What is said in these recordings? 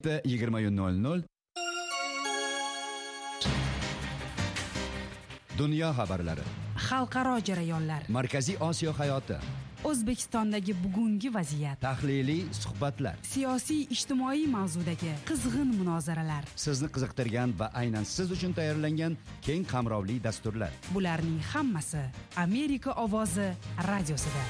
20:00 Dunyo xabarlari, xalqaro jarayonlar, Markaziy Osiyo hayoti, O'zbekistondagi bugungi vaziyat, tahliliy suhbatlar, siyosiy ijtimoiy mavzudagi qizg'in munozaralar, sizni qiziqtirgan va aynan siz uchun tayyorlangan keng qamrovli dasturlar. Bularning hammasi Amerika ovozi radiosida.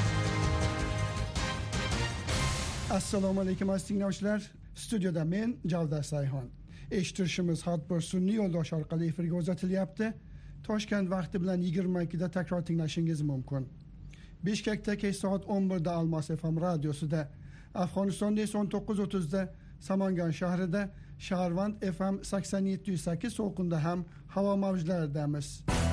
Assalomu alaykum aziz tinglovchilar. Studiyada men Javdar Sayxon. Eshittirishimiz har bir sun'iy yo'ldosh orqali efirga uzatilyapti. Toshkent vaqti bilan 22 da takror tinglashingiz mumkin. Bishkekda kech soat 11 da Almos FM radiosida, Afg'onistonda esa 19:30 da Samangan shahrida, Shaharvand FM 87.8 so'qinda ham havo mavjlaridamiz.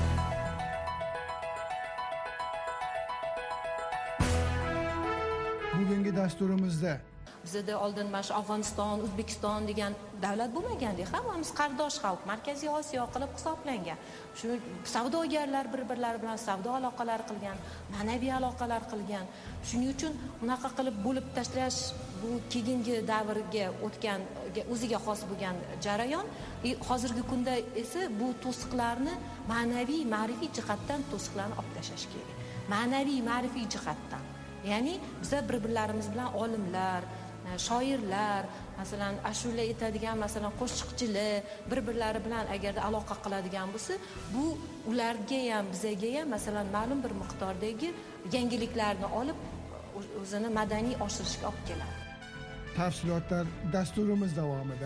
Bugungi dasturimizda bizda oldin mana shu Afg'oniston, O'zbekiston degan davlat bo'lmaganda, hammamiz qardosh xalq, Markaziy Osiyo qilib hisoblangan. Shu savdogarlar bir-birlari bilan savdo aloqalari qilgan, ma'naviy aloqalar qilgan. Shuning uchun unaqa qilib bo'lib tashlash bu keyingi davrga o'tgan, o'ziga xos bo'lgan jarayon. Hozirgi kunda esa bu to'siqlarni ma'naviy, ma'rifiy jihatdan to'siqlarni olib tashlash kerak. Ma'naviy, ma'rifiy jihatdan. Ya'ni biz bir-birlarimiz bilan olimlar, shoirlar, masalan, ashula aytadigan, masalan, qo'shiqchilar bir-birlari bilan agarda aloqa qiladigan bo'lsa, bu ularga ham, bizga ham masalan ma'lum bir miqdordagi yangiliklarni olib o'zini madaniy oshirishga olib keladi. Tafsilotlar dasturimiz davomida.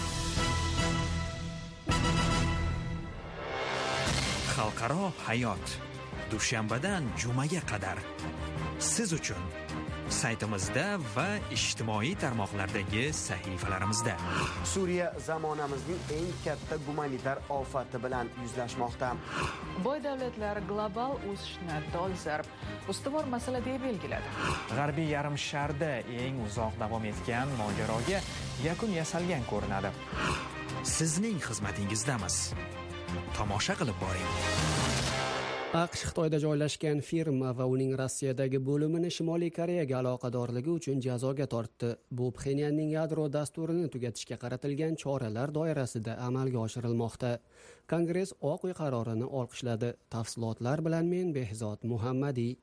Xalqaro hayot dushanbadan jumaga qadar siz uchun saytimizda va ijtimoiy tarmoqlardagi sahifalarimizda. Suriya zamonamizning eng katta gumanitar ofati bilan yuzlashmoqda. Boy davlatlar global o'sishni dolzarb ustuvor masala deb belgiladi. G'arbiy yarim sharda eng uzoq davom etgan mojaroga yakun yasalgan ko'rinadi. Sizning xizmatingizdamiz. Tomosha qilib boring. AQSh Xitoyda joylashgan firma va uning Rossiyadagi bo'limini Shimoliy Koreyaga aloqadorligi uchun jazoga tortdi. Bu Pxenyanning yadro dasturini tugatishga qaratilgan choralar doirasida amalga oshirilmoqda. Kongress Oq uy qarorini olqishladi. Tafsilotlar bilan men Behzod Muhammadiy.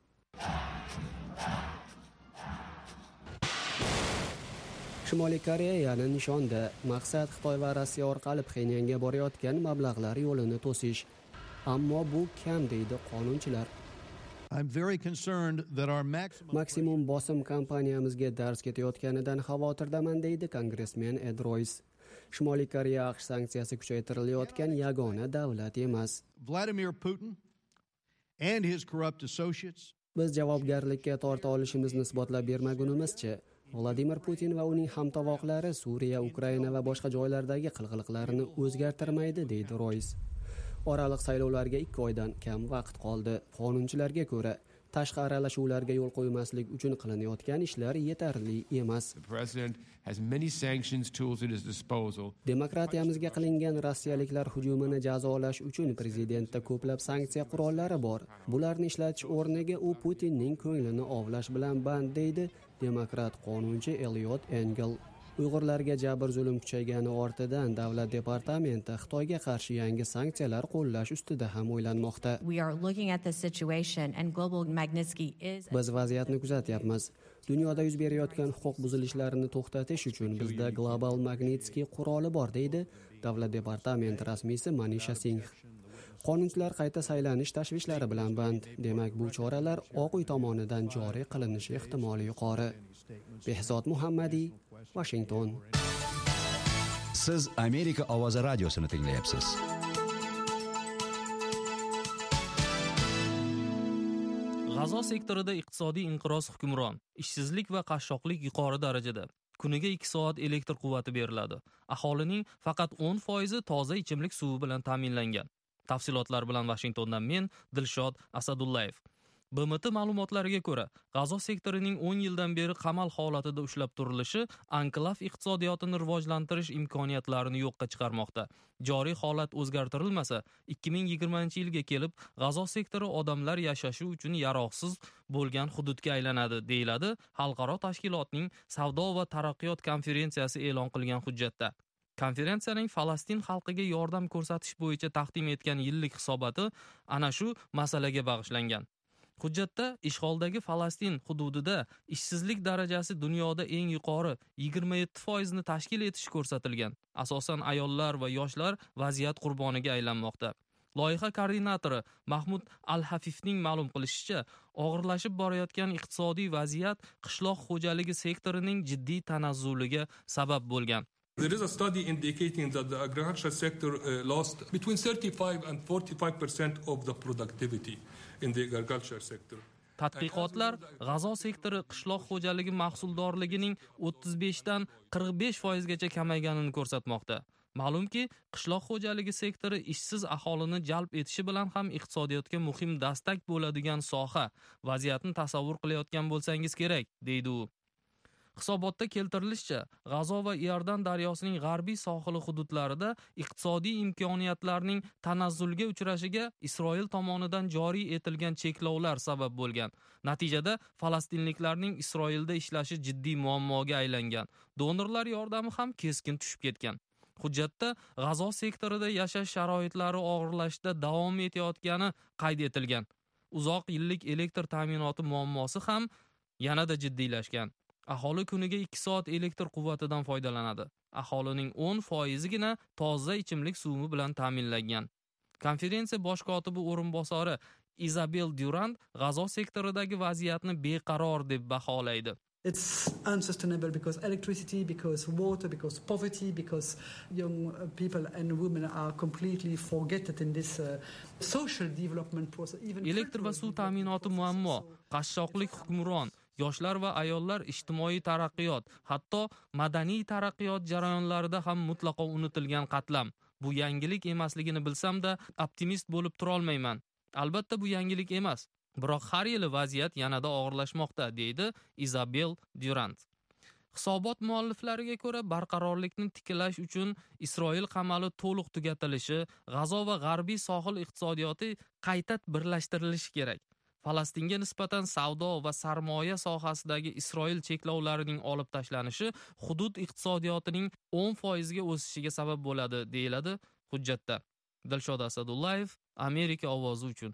Shimoliy Koreya yana nishonda. Maqsad Xitoy va Rossiya orqali Pxenyanga borayotgan mablag'lar yo'lini to'sish. Ammo bu kam deydi qonunchilar. Maksimum bosim kompaniyamizga dars ketayotganidan xavotirdaman deydi kongressmen Ed Royce. Shimoliy Koreya AQSh sanksiyasi kuchaytirilayotgan yagona davlat emas. Vladimir Putin and his corrupt associates. Biz javobgarlikka torta olishimizni isbotlab bermagunimizcha Vladimir Putin va uning hamtovoqlari Suriya, Ukraina va boshqa joylardagi qilg'iliqlarini o'zgartirmaydi deydi Royce. Oraliq saylovlarga 2 oydan kam vaqt qoldi. Qonunchilarga ko'ra, tashqi aralashuvlarga yo'l qo'ymaslik uchun qilinayotgan ishlar yetarli emas. Demokratiyamizga qilingan rossiyaliklar hujumini jazolash uchun prezidentda ko'plab sanksiya qurollari bor. Bularni ishlatish o'rniga u Putinning ko'nglini ovlash bilan band deydi demokrat qonunchi Eliot Engel. Uyg'urlarga jabr zulm kuchaygani ortidan davlat departamenti Xitoyga qarshi yangi sanksiyalar qo'llash ustida ham o'ylanmoqda. Biz vaziyatni kuzatyapmiz. Dunyoda yuz berayotgan huquq buzilishlarini to'xtatish uchun bizda Global Magnitsky quroli bor deydi davlat departamenti rasmiysi Manisha Singh. Qonunchilar qayta saylanish tashvishlari bilan band. Demak, bu choralar Oq uy tomonidan joriy qilinishi ehtimoli yuqori. Behzod Muhammadiy, Washington. Siz Amerika ovozi radiosini tinglayapsiz. G'azo sektorida iqtisodiy inqiroz hukmron. Ishsizlik va qashshoqlik yuqori darajada. Kuniga 2 soat elektr quvvati beriladi. Aholining faqat 10% toza ichimlik suvi bilan ta'minlangan. Tafsilotlar bilan Washingtondan men Dilshod Asadullayev. BMT ma'lumotlariga ko'ra, G'azo sektorining 10 yildan beri qamal holatida ushlab turilishi anklav iqtisodiyotini rivojlantirish imkoniyatlarini yo'qqa chiqarmoqda. Joriy holat o'zgartirilmasa, 2020-yilga kelib G'azo sektori odamlar yashashi uchun yaroqsiz bo'lgan hududga aylanadi, deyiladi Xalqaro tashkilotning savdo va taraqqiyot konferensiyasi e'lon qilgan hujjatda. Konferensiyaning Falastin xalqiga yordam ko'rsatish bo'yicha taqdim etgan yillik hisoboti ana shu masalaga bag'ishlangan. Hujjatda ishg'oldagi Falastin hududida ishsizlik darajasi dunyoda eng yuqori 27% ni tashkil etishi ko'rsatilgan. Asosan ayollar va yoshlar vaziyat qurboniga aylanmoqda. Loyiha koordinatori Mahmud Al-Hafifning ma'lum qilishicha, og'irlashib borayotgan iqtisodiy vaziyat qishloq xo'jaligi sektorining jiddiy tanazzuliga sabab bo'lgan. There is a study indicating that the agriculture sector lost between 35 and 45% of the productivity in the agriculture sector. Tadqiqotlar G'azo sektori qishloq xo'jaligi mahsuldorligining 35 dan 45% gacha kamayganini ko'rsatmoqda. Ma'lumki, qishloq xo'jaligi sektori ishsiz aholini jalb etishi bilan ham iqtisodiyotga muhim dastak bo'ladigan soha. Vaziyatni tasavvur qilayotgan bo'lsangiz kerak, deydi u. Hisobotda keltirilishicha, G'azo va Iordan daryosining g'arbiy sohili hududlarida iqtisodiy imkoniyatlarning tanazzulga uchrashiga Isroil tomonidan joriy etilgan cheklovlar sabab bo'lgan. Natijada falastinliklarning Isroilda ishlashi jiddiy muammoga aylangan. Donorlar yordami ham keskin tushib ketgan. Hujjatda G'azo sektorida yashash sharoitlari og'irlashda davom etayotgani qayd etilgan. Uzoq yillik elektr ta'minoti muammosi ham yanada jiddiylashgan. Aholi kuniga 2 soat elektr quvvatidan foydalanadi. Aholining 10%gina toza ichimlik suvi bilan ta'minlangan. Konferensiya bosh kotibi o'rinbosari Isabel Durand G'azo sektoridagi vaziyatni beqaror deb baholaydi. It's unsustainable because electricity, because water, because poverty, because young people and women are completely forgotten in this social development process. Elektr va suv ta'minoti muammo, qashshoqlik hukmron, yoshlar va ayollar ijtimoiy taraqqiyot, hatto madaniy taraqqiyot jarayonlarida ham mutlaqo unutilgan qatlam. Bu yangilik emasligini bilsam-da, optimist bo'lib tura olmayman. Albatta bu yangilik emas. Biroq har yili vaziyat yanada og'irlashmoqda, deydi Isabel Durand. Hisobot mualliflariga ko'ra, barqarorlikni tiklash uchun Isroil qamali to'liq tugatilishi, G'azo va g'arbiy sohil iqtisodiyoti qayta birlashtirilishi kerak. Falastinga nisbatan savdo va sarmoya sohasidagi Isroil cheklovlarining olib tashlanishi hudud iqtisodiyotining 10% ga o'sishiga sabab bo'ladi, deyiladi hujjatda. Dilshod Asadullayev, Amerika ovozi uchun.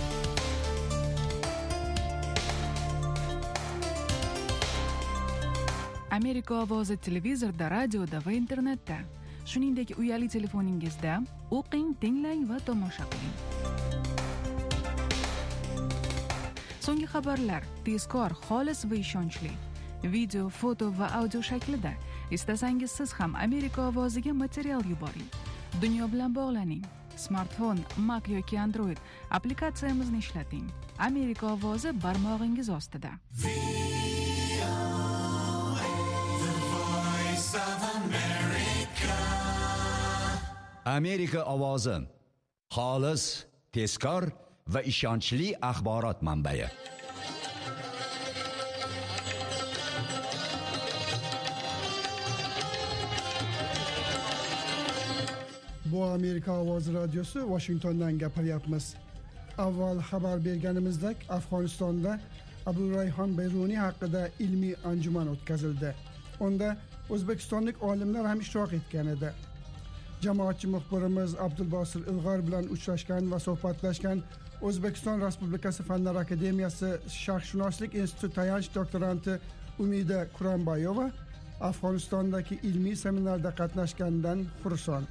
Amerika ovozi televizorda, radioda va internetda. Shuningdek, uyali telefoningizda o'qing, tinglang va tomosha qiling. So'nggi xabarlar tezkor, xolis va ishonchli. Video, foto va audio shaklida. Istasangiz siz ham Amerika ovoziga material yuboring. Dunyo bilan bog'laning. Smartfon, Mac yoki Android applikatsiyamizni ishlating. Amerika ovozi barmog'ingiz ostida. Amerika ovozi. Xolis, tezkor va ishonchli axborot manbai. Bu Amerika ovozi radiosi, Washingtondan gapiryapmiz. Avval xabar berganimizdek, Afg'onistonda Abu Rayhon Bayruniy haqida ilmiy anjuman o'tkazildi. Unda o'zbekistonlik olimlar ham ishtirok etgan edi. Jamoatchi muxbirimiz Abdulbosir Ilg'or bilan uchrashgan va suhbatlashgan O'zbekiston Respublikasi Fanlar Akademiyasi Sharqshunoslik instituti tayanch doktoranti Umida Kurambayeva Afg'onistondagi ilmiy seminarda qatnashgandan xursand.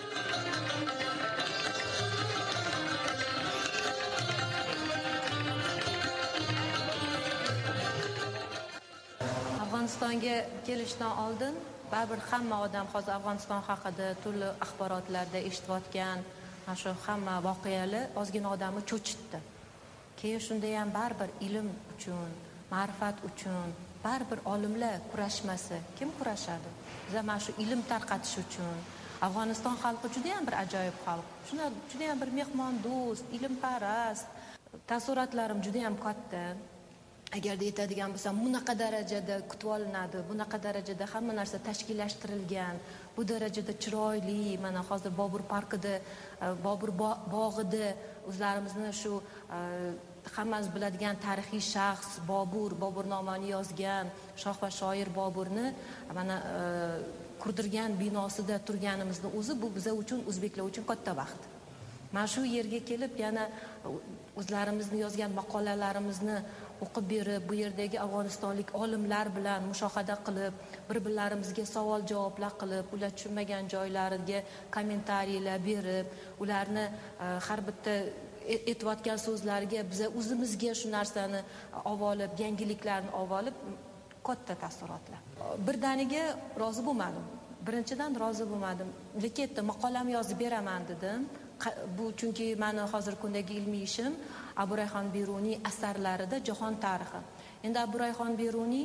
Afg'onistonga kelishdan oldin baribir hamma odam hozir Afg'oniston haqida turli axborotlarda eshitayotgan shu hamma voqealar ozgina odamni cho'chitdi. Keyin shunda ham baribir ilm uchun, ma'rifat uchun baribir olimlar kurashmasa kim kurashadi? Biz mana shu ilm tarqatish uchun Afg'oniston xalqi juda ham bir ajoyib xalq. Juda ham bir mehmondo'st, ilmparast, taassurotlarim juda ham katta. Agarda aytadigan bo'lsam, bunaqa darajada kutib olinadi, bunaqa darajada hamma narsa tashkillashtirilgan, bu darajada chiroyli, mana hozir Bobur parkida, Bobur bog'ida o'zlarimizni shu hammamiz biladigan tarixiy shaxs Boburnomani yozgan shoh va shoir Boburni mana qurdirgan binosida turganimizni o'zi bu biza uchun, o'zbeklar uchun katta baxt. Mana shu yerga kelib yana o'zlarimizni yozgan maqolalarimizni o'qib berib, bu yerdagi afg'onistonlik olimlar bilan mushohada qilib, bir-birlarimizga savol-javoblar qilib, ular tushunmagan joylariga kommentariylar berib, ularni har bitta aytayotgan so'zlariga biz o'zimizga shu narsani olib, yangiliklarni olib, katta taassurotlar. Birdaniga rozi bo'lmadim. Birinchidan rozi bo'lmadim. Lekin maqolam yozib beraman dedim. Bu chunki meni hozir kundagi ilmiy ishim Aburayxon Beruniy asarlarida jahon tarixi. Endi Aburayxon Beruniy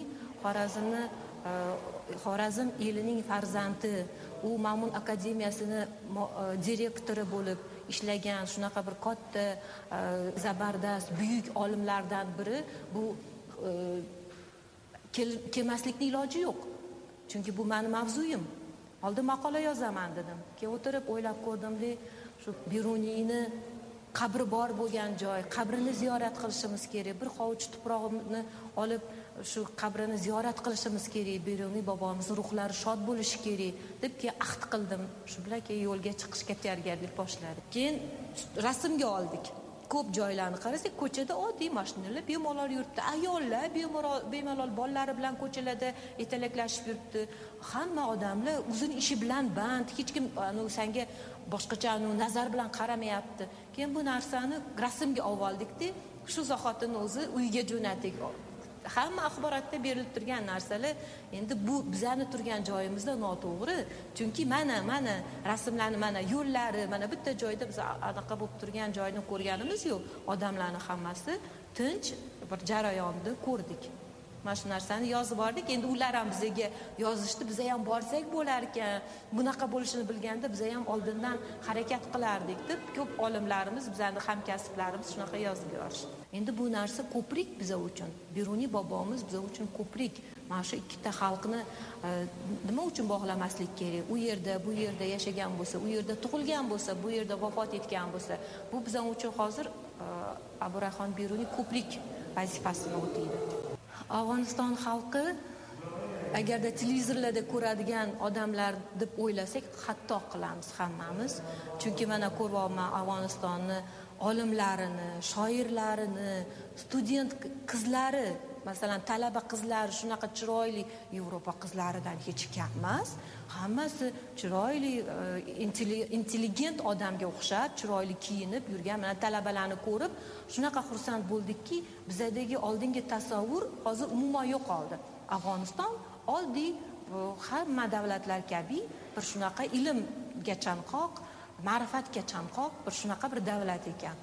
Xorazm elining farzandi, u Ma'mun akademiyasini direktori bo'lib ishlagan, shunaqa bir katta, zabardast, buyuk olimlardan biri. Bu kelmaslikning iloji yo'q. Chunki bu meni mavzuyim. Oldin maqola yozaman dedim. Keyin o'tirib o'ylab ko'rdimki, shu Beruniyni qabri bor bo'lgan joy, qabrini ziyorat qilishimiz kerak. Bir hovuch tuprog'ini olib shu qabrini ziyorat qilishimiz kerak. Beruniy bobomizning ruhlari shod bo'lishi kerak deb ahd qildim. Shu bilan keyin yo'lga chiqishga tayyorgarlik boshladik. Keyin rasmga oldik. Ko'p joylarni qarasak, ko'chada oddiy mashinalar bemalol yuribdi. Ayollar bemalol bolalari bilan ko'chalarda yetalaklashib yuribdi. Hamma odamlar o'zin ishi bilan band, hech kim senga boshqacha nazar bilan qaramayapti. Keyin bu narsani rasmga oldik-da, shu zahotini o'zi uyga jo'natdik. Hamma axborotda berilib turgan narsalar endi bu bizani turgan joyimizda noto'g'ri. Chunki mana rasmlarni, mana yo'llari, mana bitta joyda biz anaqa bo'lib turgan joyni ko'rganimiz yo'q. Odamlarni hammasi tinch bir jarayonni ko'rdik. Mana shu narsani yozib bordik. Endi ular ham bizga yozishdi, biz ham borsak bo'lar ekan. Bunaqa bo'lishini bilganda biz ham oldindan harakat qilardik deb ko'p olimlarimiz, bizning hamkasblarimiz shunaqa yozib yuborishdi. Endi bu narsa ko'prik biza uchun. Beruniy bobomiz biza uchun ko'prik. Mana shu ikkita xalqni nima uchun bog'lamaslik kerak? U yerda, bu yerda yashagan bo'lsa, u yerda tug'ilgan bo'lsa, bu yerda vafot etgan bo'lsa, bu biza uchun hozir Aburayxon Beruniy ko'prik vazifasini o'taydi. Afg'oniston xalqi agarda televizorlarda ko'radigan odamlar deb o'ylasak, xato qilamiz hammamiz. Chunki mana ko'ryapman Afg'onistonni olimlarini, shoirlarini, student qizlari, masalan, talaba qizlari shunaqa chiroyli, Yevropa qizlaridan hech kam emas. Hammasi chiroyli, intelligent odamga o'xshab, chiroyli kiyinib yurgan mana talabalarni ko'rib, shunaqa xursand bo'ldikki, bizadagi oldingi tasavvur hozir umuman yo'qoldi. Afg'oniston oddiy hamma davlatlar kabi bir shunaqa ilmga chanqoq, ma'rifatga chanqoq bir shunaqa bir davlat ekan.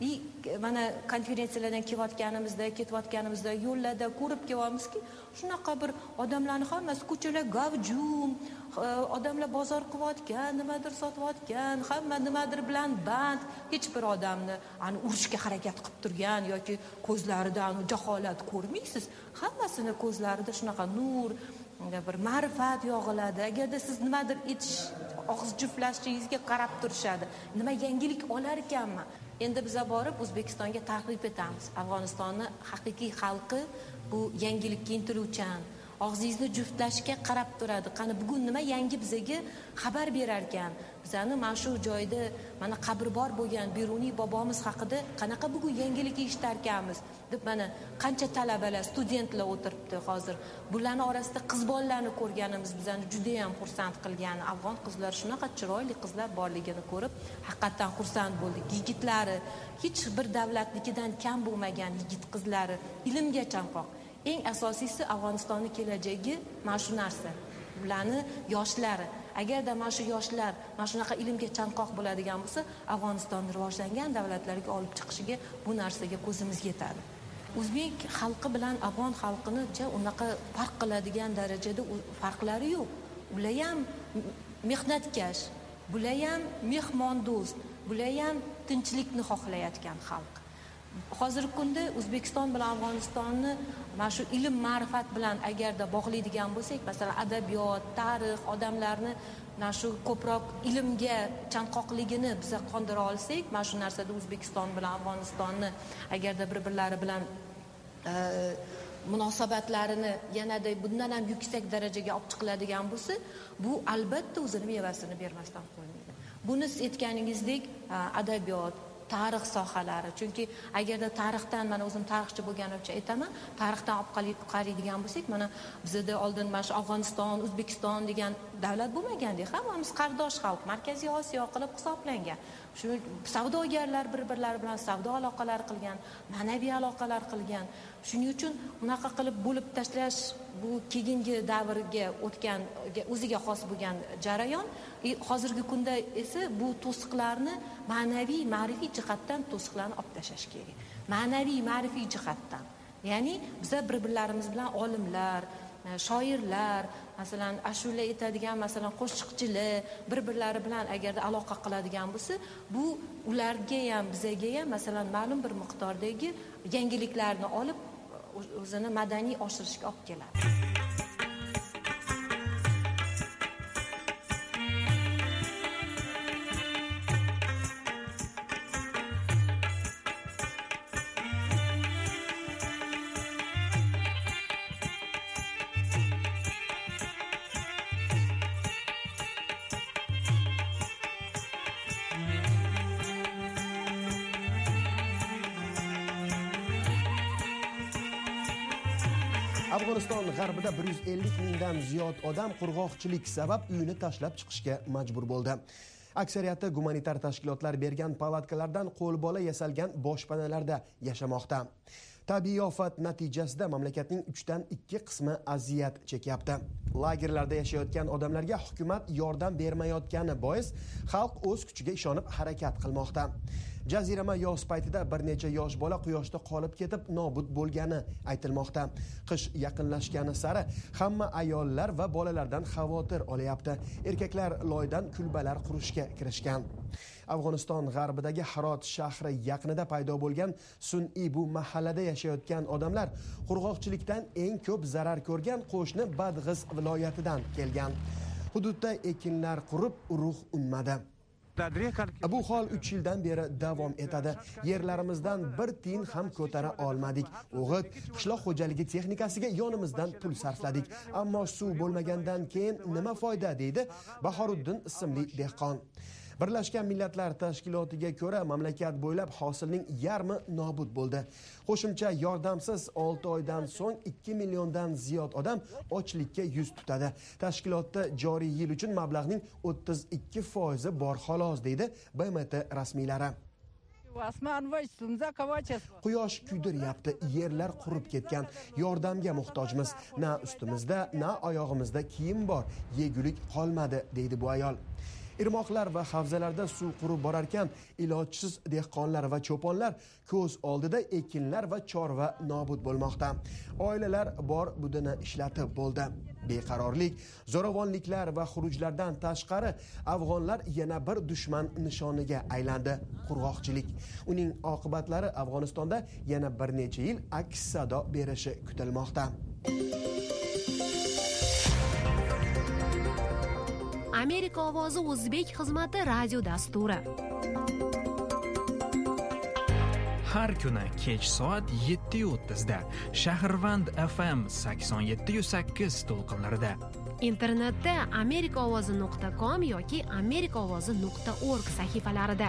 Mana konferensiyalardan ketayotganimizda yo'llarda ko'rib kelyapmizki, shunaqa bir odamlarni hammasi ko'chalar gavjum, odamlar bozor qilayotgan, nimadir sotayotgan, hamma nimadir bilan band, hech bir odamni urishga harakat qilib turgan yoki ko'zlaridan jaholat ko'rmaysiz. Hammasini ko'zlarida shunaqa nur, bir ma'rifat yog'iladi. Agarda siz nimadir etish, og'iz juftlashingizga qarab turishadi. Nima yangilik olar ekanman? Endi biz borib O'zbekistonga taklif etamiz. Afg'onistonni haqiqiy xalqi bu yangilikka intiluvchan, og'zingizni juftlashga qarab turadi. Qani bugun nima yangi bizga xabar berar ekan? Bizani mana shu joyda mana qabri bor bo'lgan Beruniy bobomiz haqida qanaqa bugun yangilik eshitar ekanmiz deb mana qancha talabalar, studentlar o'tiribdi hozir. Bularning orasida qiz bolalarni ko'rganimiz bizani juda ham xursand qilgan. Afg'on qizlar shunaqa chiroyli qizlar borligini ko'rib, haqiqatan xursand bo'ldik. Yigitlari hech bir davlatnikidan kam bo'lmagan yigit qizlari, ilmga chanqoq. Eng asosiysi Afg'onistonning kelajagi mana shu narsa. Bularni yoshlari, agarda mana shu yoshlar mana shunaqa ilmga chanqoq bo'ladigan bo'lsa, Afg'onistonni rivojlangan davlatlarga olib chiqishiga bu narsaga ko'zimiz yetadi. O'zbek xalqi bilan afg'on xalqini unaqa farq qiladigan darajada farqlari yo'q. Ular ham mehnatkash, bular ham mehmondo'st, bular ham tinchlikni xohlayotgan xalq. hozirgi kunda O'zbekiston bilan Afg'onistonni mana shu ilm ma'rifat bilan agarda bog'laydigan bo'lsak, masalan adabiyot, tarix, odamlarni mana shu ko'proq ilmga chanqoqligini biza qondira olsak, mana shu narsada O'zbekiston bilan Afg'onistonni agarda bir-birlari bilan munosabatlarini yanada bundan ham yuksak darajaga olib chiqiladigan bo'lsa, bu albatta o'zini mevasini bermasdan qo'ymaydi. Buni siz aytganingizdek, adabiyot, tarix sohalari, chunki agarda tarixdan, mana o'zim tarixchi bo'lganim uchun aytaman, tarixdan olib qaraydigan bo'lsak, mana bizda oldin mana shu Afg'oniston, O'zbekiston degan davlat bo'lmagandek, hammamiz qardosh xalq, Markaziy Osiyo qilib hisoblangan. Shu savdogarlar bir-birlari bilan savdo aloqalari qilgan, ma'naviy aloqalar qilgan. Shuning uchun unaqa qilib bo'lib tashlash bu keyingi davrga o'tgan, o'ziga xos bo'lgan jarayon. Hozirgi kunda esa bu to'siqlarni ma'naviy, ma'rifiy jihatdan to'siqlarni olib tashlash kerak. Ma'naviy, ma'rifiy jihatdan. Ya'ni biz bir-birlarimiz bilan olimlar, shoirlar, masalan ashula aytadigan, masalan qo'shiqchilar bir-birlari bilan agarda aloqa qiladigan bo'lsa, bu ularga ham bizga ham masalan ma'lum bir miqdordagi yangiliklarni olib o'zini madaniy oshirishga olib keladi. Afg'oniston g'arbida 150 mingdan ziyod odam qurg'oqchilik sabab uyini tashlab chiqishga majbur bo'ldi. Aksariyati gumanitar tashkilotlar bergan palatkalardan qo'lbola yasalgan boshpanalarda yashamoqda. Tabiiy ofat natijasida mamlakatning 3dan 2 qismi aziyat chekyapti. Lagerlarda yashayotgan odamlarga hukumat yordam bermayotgani bois xalq o'z kuchiga ishonib harakat qilmoqda. Jazirama yoz paytida bir necha yosh bola quyoshda qolib ketib nobud bo'lgani aytilmoqda. Qish yaqinlashgani sari hamma ayollar va bolalardan xavotir olyapti. Erkaklar loydan kulbalar qurishga kirishgan. Afg'oniston g'arbidagi Harot shahri yaqinida paydo bo'lgan sun'iy bu mahallada yashayotgan odamlar qurg'oqchilikdan eng ko'p zarar ko'rgan qo'shni Badg'iz viloyatidan kelgan. Hududda ekinlar qurib, urug' unmadi. Bu hol 3 yildan beri davom etadi. Yerlarimizdan bir tiyin ham ko'tara olmadik. O'g'it, qishloq xo'jaligi texnikasiga yonimizdan pul sarfladik. Ammo suv bo'lmagandan keyin nima foyda, deydi Bahoriddin ismli dehqon. Birlashgan Millatlar Tashkilotiga ko'ra mamlakat bo'ylab hosilning yarmi nobud bo'ldi. Qo'shimcha yordamsiz 6 oydan so'ng 2 milliondan ziyod odam ochlikka yuz tutadi. Tashkilotda joriy yil uchun mablag'ning 32% bor xolos, deydi BMT rasmiylari. Quyosh kuydiryapti, yerlar qurib ketgan, yordamga muhtojmiz. Na ustimizda, na oyog'imizda kiyim bor, yegulik qolmadi, deydi bu ayol. Irmoqlar va havzalarda suv qurib borarkan, ilojsiz dehqonlar va cho'ponlar ko'z oldida ekinlar va chorva nobud bo'lmoqda. Oilalar bor budini ishlatib bo'ldi. Beqarorlik, zo'ravonliklar va xurujlardan tashqari afg'onlar yana bir dushman nishoniga aylandi, qurg'oqchilik. Uning oqibatlari Afg'onistonda yana bir necha yil aks sado berishi kutilmoqda. Amerika ovozi o'zbek xizmati radio dasturi. Har kuni kech soat 7:30 da Shahrvand FM 87.8 to'lqinlarida. Internetda amerikaovozi.com yoki amerikaovozi.org sahifalarida.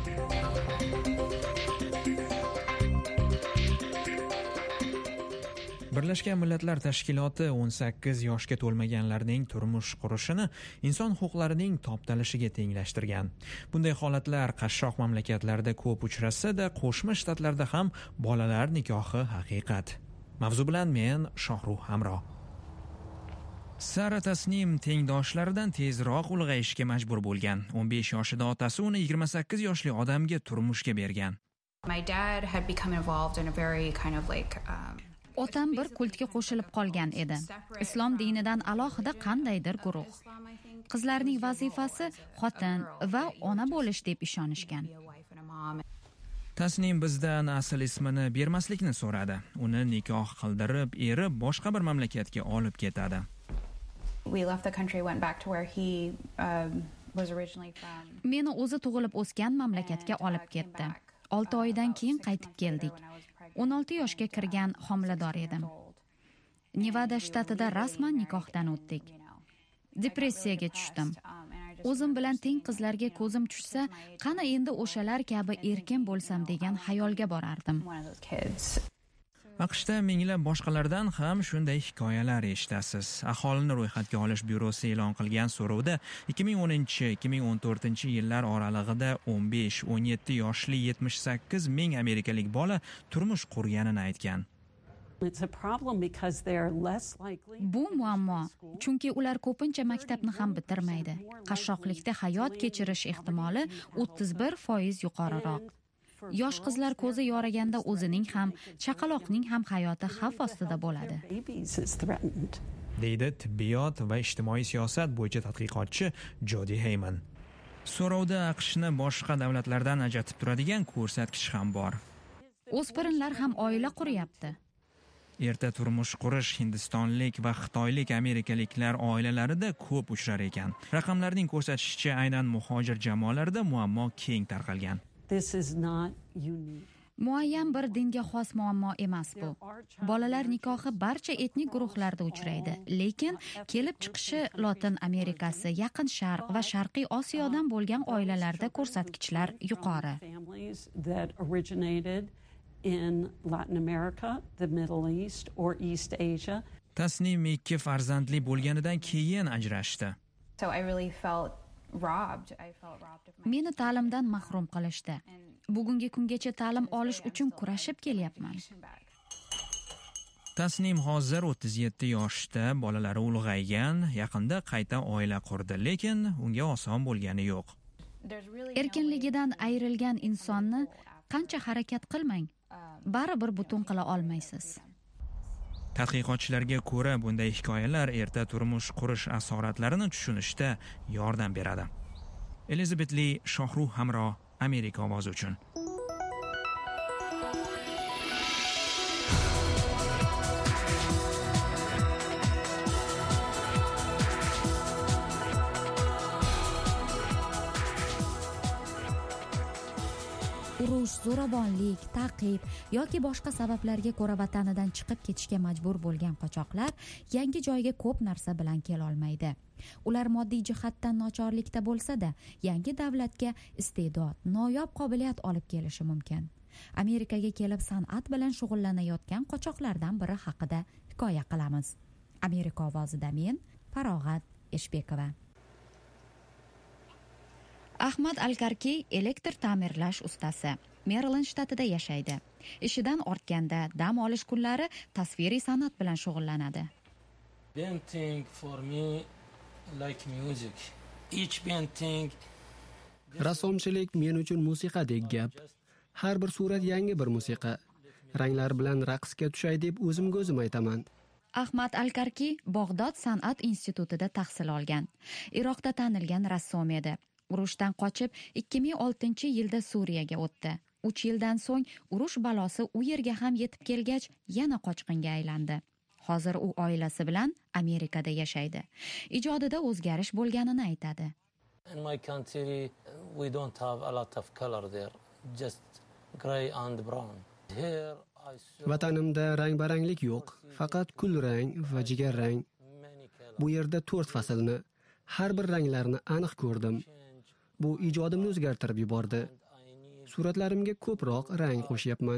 Birlashgan Millatlar Tashkiloti 18 yoshga to'lmaganlarning turmush qurishini inson huquqlarining toptalishiga tenglashtirgan. Bunday holatlar qashshoq mamlakatlarda ko'p uchrasa-da, Qo'shma Shtatlarda ham bolalar nikohi haqiqat. Mavzu bilan men Shohruh Hamro. Sara Tasnim tengdoshlaridan tezroq ulg'ayishga majbur bo'lgan. 15 yoshida otasi uni 28 yoshli odamga turmushga bergan. My dad had become involved in a very kind of like Otam bir kultga qo'shilib qolgan edi. Islom dinidan alohida qandaydir guruh. Qizlarning vazifasi xotin va ona bo'lish deb ishonishgan. Tasnim bizdan asl ismini bermaslikni so'radi. Uni nikoh qildirib, eri boshqa bir mamlakatga olib ketadi. We left the country, went back to where he was originally from. Meni o'zi tug'ilib o'sgan mamlakatga olib ketdi. 6 oydan keyin qaytib keldik. 16 yoshga kirgan homilador edim. Nevada shtatida rasman nikohdan o'tdik. Depressiyaga tushdim. O'zim bilan teng qizlarga ko'zim tushsa, qani endi o'shalar kabi erkin bo'lsam degan xayolga borardim. AQShda minglab boshqalardan ham shunday hikoyalar eshitasiz. Aholini ro'yxatga olish byurosi e'lon qilgan so'rovda 2010-2014 yillar oralig'ida 15-17 yoshli 78 ming amerikalik bola turmush qurganini aytgan. Bu muammo, chunki ular ko'pincha maktabni ham bitirmaydi. Qashshoqlikda hayot kechirish ehtimoli 31% yuqoriroq. Yosh qizlar ko'zi yoraganda o'zining ham, chaqaloqning ham hayoti xavf ostida bo'ladi. Deydi tibbiyot va ijtimoiy siyosat bo'yicha tadqiqotchi Jodi Heyman. So'rovda AQShni boshqa davlatlardan ajratib turadigan ko'rsatkich ham bor. O'spirinlar ham oila quryapti. Erta turmush qurish hindistonlik va xitoylik amerikaliklar oilalarida ko'p uchrar ekan. Raqamlarning ko'rsatishicha aynan muhojir jamoalarda muammo keng tarqalgan. Muayyan bir dinga xos muammo emas bu. Bolalar nikohi barcha etnik guruhlarda uchraydi, lekin kelib chiqishi Lotin Amerikasi, Yaqin Sharq va Sharqiy Osiyodan bo'lgan oilalarda ko'rsatkichlar yuqori. In Latin America, the Middle East or East Asia. Tasnim 2 farzandli bo'lganidan keyin ajrashdi. So I really felt robbed. I felt robbed of my. Meni ta'limdan mahrum qilishdi. Bugungi kungacha ta'lim olish uchun kurashib kelyapman. Tasnim hozir 37 yoshda, bolalari ulg'aygan, yaqinda qayta oila qurdi, lekin unga oson bo'lgani yo'q. Erkinligidan ayrilgan insonni qancha harakat qilmang, baribir butun qila olmaysiz. Tadqiqotchilarga ko'ra, bunday hikoyalar erta turmush qurish asoratlarini tushunishda yordam beradi. Elizabeth Lee, Shohruh Hamro, Amerika ovozi uchun. Urush, zo'ravonlik, ta'qib yoki boshqa sabablarga ko'ra vatanidan chiqib ketishga majbur bo'lgan qochoqlar yangi joyga ko'p narsa bilan kela olmaydi. Ular moddiy jihatdan nochorlikda bo'lsa-da, yangi davlatga iste'dod, noyob qobiliyat olib kelishi mumkin. Amerikaga kelib san'at bilan shug'ullanayotgan qochoqlardan biri haqida hikoya qilamiz. Amerika ovozida men, Farog'at Eshbekova. Ahmad Alkarki elektr ta'mirlash ustasi. Maryland shtatida yashaydi. Ishidan ortganda dam olish kunlari tasviriy san'at bilan shug'ullanadi. Painting for me like music. Each painting. Rassomchilik men uchun musiqadek gap. Har bir surat yangi bir musiqa. Ranglar bilan raqsga tushay deb o'zimga o'zim aytaman. Ahmad Alkarki Bog'dod san'at institutida tahsil olgan. Iroqda tanilgan rassom edi. Urushdan qochib 2006-yilda Suriyaga o'tdi. 3 yildan so'ng urush balosi u yerga ham yetib kelgach, yana qochqinga aylandi. Hozir u oilasi bilan Amerikada yashaydi. Ijodida o'zgarish bo'lganini aytadi. In my country we don't have a lot of color there, just gray and brown. Here I saw Vatanimda rang-baranglik yo'q, faqat kulrang va jigarrang. Bu yerda 4 faslni, har bir ranglarni aniq ko'rdim. Bu ijodimni o'zgartirib yubordi. Suratlarimga ko'proq rang qo'shyapman.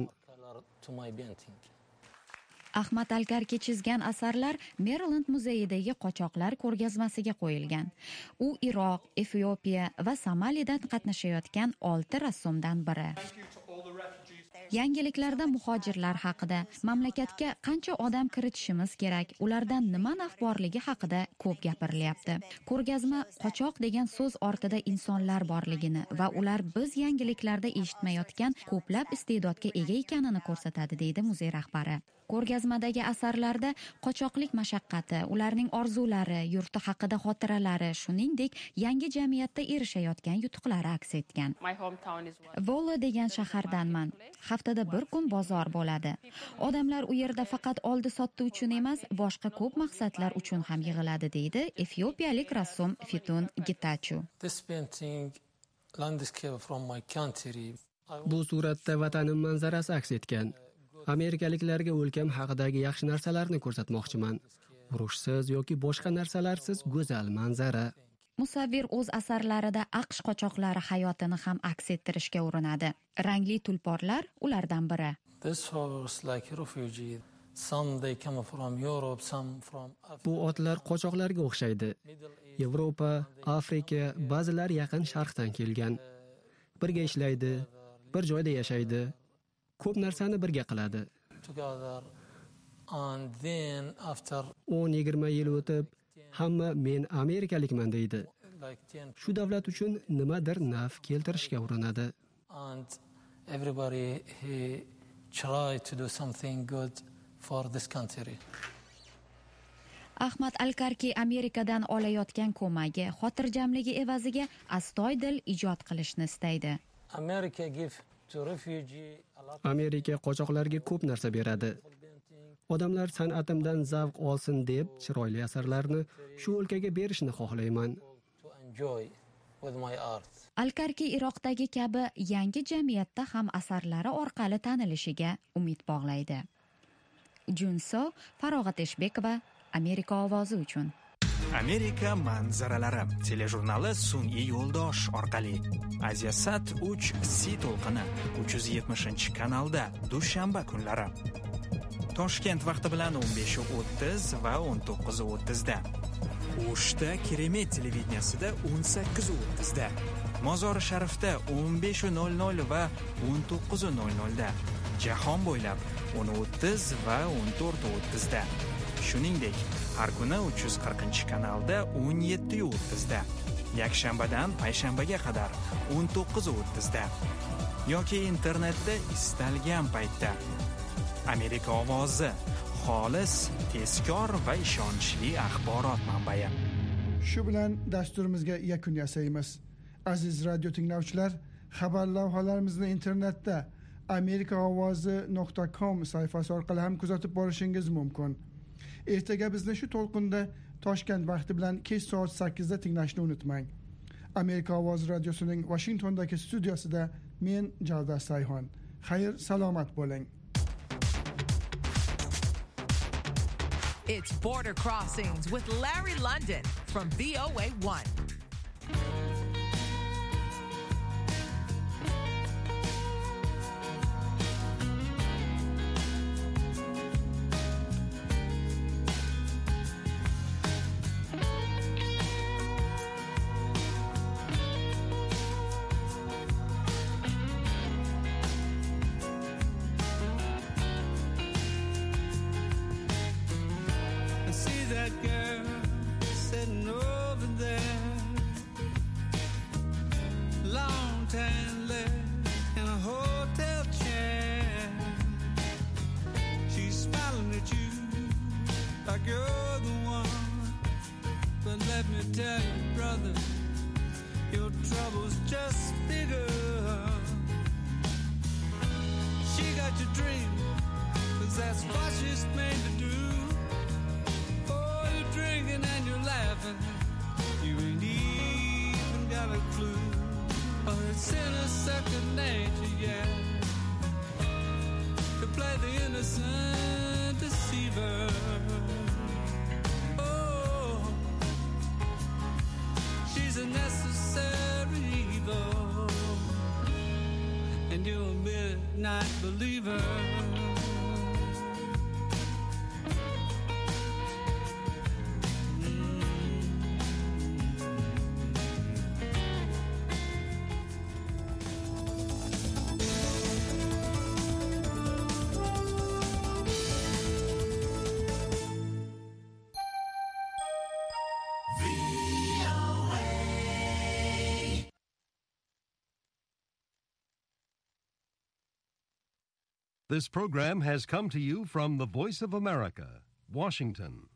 Ahmad Alkarki chizgan asarlar Maryland muzeyidagi qochoqlar ko'rgazmasiga qo'yilgan. U Iroq, Efiopiya va Somalidan qatnashayotgan 6 rassomdan biri. Yangiliklarda muhojirlar haqida, mamlakatga qancha odam kiritishimiz kerak, ulardan nima naf borligi haqida ko'p gapirilyapti. Ko'rgazma qochoq degan so'z ortida insonlar borligini va ular biz yangiliklarda eshitmayotgan ko'plab iste'dodga ega ekanini ko'rsatadi, deydi muzey rahbari. Ko'rgazmadagi asarlarda qochoqlik mashaqqati, ularning orzulari, yurti haqida xotiralari, shuningdek, yangi jamiyatda erishayotgan yutuqlari aks etgan. Vola degan shahardanman. Haftada bir kun bozor bo'ladi. Odamlar u yerda faqat oldi-sotdi uchun emas, boshqa ko'p maqsadlar uchun ham yig'iladi, deydi efiopiyalik rassom Fitun Getachew. Bu suratda vatanim manzarasi aks etgan. Amerikaliklarga o'lkam haqidagi yaxshi narsalarni ko'rsatmoqchiman. Urushsiz yoki boshqa narsalarsiz go'zal manzara. Musavvir o'z asarlarida AQSh qochoqlari hayotini ham aks ettirishga urinadi. Rangli tulporlar ulardan biri. Bu otlar qochoqlarga o'xshaydi. Yevropa, Afrika, ba'zilar yaqin sharqdan kelgan. Birga ishlaydi, bir joyda yashaydi. Ko'p narsani birga qiladi. 10-20 yil o'tib, hamma men amerikalikman deydi. Shu davlat uchun nimadir naf keltirishga urinadi. Ahmad Alkarki Amerikadan olayotgan ko'magi, xotirjamligi evaziga astoydil ijod qilishni istaydi. Amerika qochoqlarga ko'p narsa beradi. Odamlar san'atimdan zavq olsin deb chiroyli asarlarni shu o'lkaga berishni xohlayman. Alkarki Iroqdagi kabi yangi jamiyatda ham asarlari orqali tanilishiga umid bog'laydi. Junso Farog'at Eshbekova, Amerika ovozi uchun. Amerika manzaralari telejurnali sun'iy yo'ldosh orqali Asiasat 3 C to'lqini 370-kanalda dushanba kunlari. Toshkent vaqti bilan 15:30 va 19:30 da. O'shda Keremet televideniyasida 18:30 da. Mozori Sharifda 15:00 va 19:00 da. Jahon bo'ylab 10:30 va 14:30 da. Shuningdek, har kuni 340-kanalda 17:30 da. Yakshanbadan payshanbaga qadar 19:30 da. Yoki internetda istalgan paytda. Amerika ovozi, xolis, tezkor va ishonchli axborot manbai. Shu bilan dasturimizga yakun yasaymiz. Aziz radio tinglovchilar, xabar lavhalarimizni internetda amerikaovozi.com sayfasi orqali ham kuzatib borishingiz mumkin. Ertaga bizni shu to'lqinda Toshkent vaqti bilan kech soat 8 da tinglashni unutmang. Amerika ovozi radiosining Washingtondagi studiyasida men Javdar Sayhon. Xayr, salomat bo'ling. It's Border Crossings with Larry London from VOA1. This program has come to you from the Voice of America, Washington.